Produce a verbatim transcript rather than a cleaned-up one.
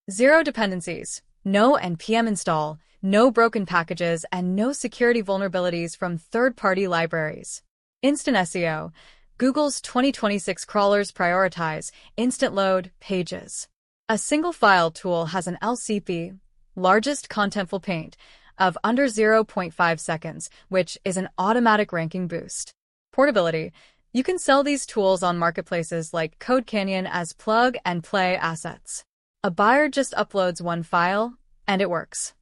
Zero dependencies, no N P M install, no broken packages, and no security vulnerabilities from third-party libraries. Instant S E O. Google's twenty twenty-six crawlers prioritize instant load pages. A single file tool has an L C P, largest contentful paint, of under zero point five seconds, which is an automatic ranking boost. Portability. You can sell these tools on marketplaces like CodeCanyon as plug-and-play assets. A buyer just uploads one file, and it works.